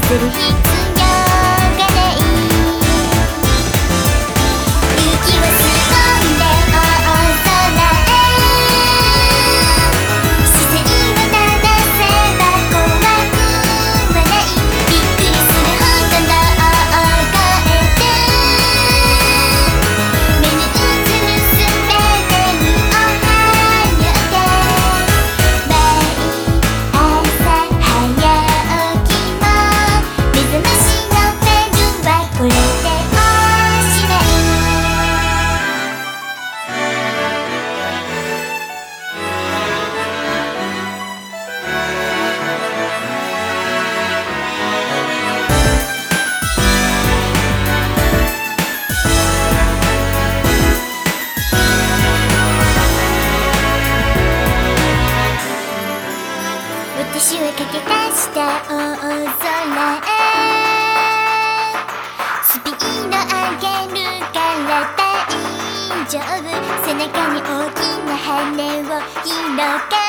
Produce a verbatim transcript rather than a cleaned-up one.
せる必要がない。勇気を吸い込んで大空へ。視線を正せば怖くはない。びっくりするほどの大声で目に映るすべてにおはようで。毎朝早起きも目覚ましのベルはこれでおしまい。私は駆け出した大空へ。スピード上げるから大丈夫。背中に大きな羽を広げ